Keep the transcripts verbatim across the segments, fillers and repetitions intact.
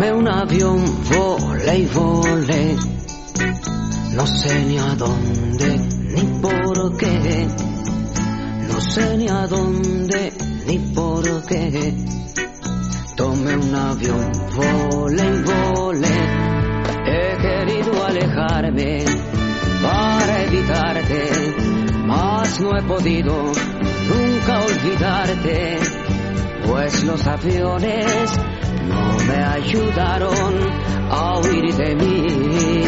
Tomé un avión, volé y volé, no sé ni a dónde ni por qué, no sé ni a dónde ni por qué. Tomé un avión, volé y volé, he querido alejarme para evitarte, mas no he podido nunca olvidarte, pues los aviones no me ayudaron a huir de mí.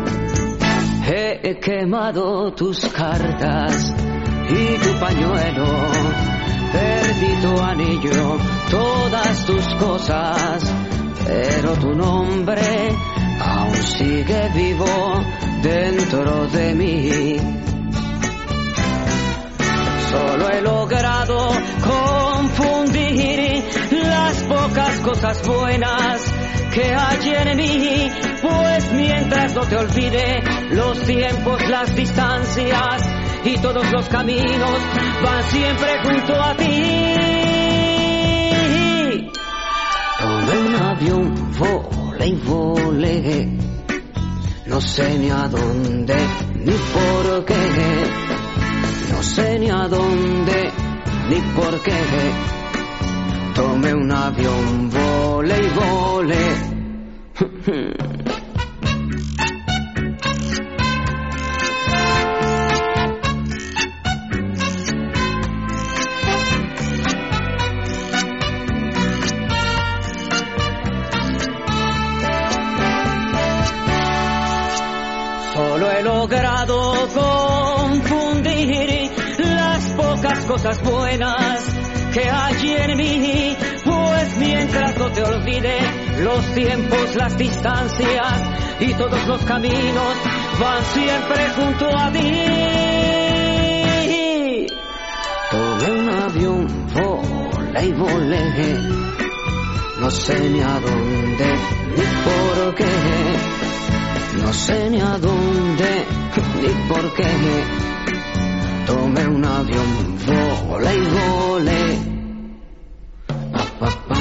He quemado tus cartas y tu pañuelo, perdí tu anillo, todas tus cosas, pero tu nombre aún sigue vivo dentro de mí. Solo he logrado confundir las pocas cosas buenas que hay en mí, pues mientras no te olvide, los tiempos, las distancias y todos los caminos van siempre junto a ti. Tomé un avión, volé y volé, no sé ni a dónde ni por qué, no sé ni a dónde ni por qué. Tomé un avión, volé y volé. Solo he logrado confundir las pocas cosas buenas que hay en mí, pues mientras no te olvide, los tiempos, las distancias y todos los caminos van siempre junto a ti. Tomé un avión, volé y volé, no sé ni a dónde ni por qué, no sé ni a dónde ni por qué. Tomé un avión, volé y volé. Pa, pa, pa.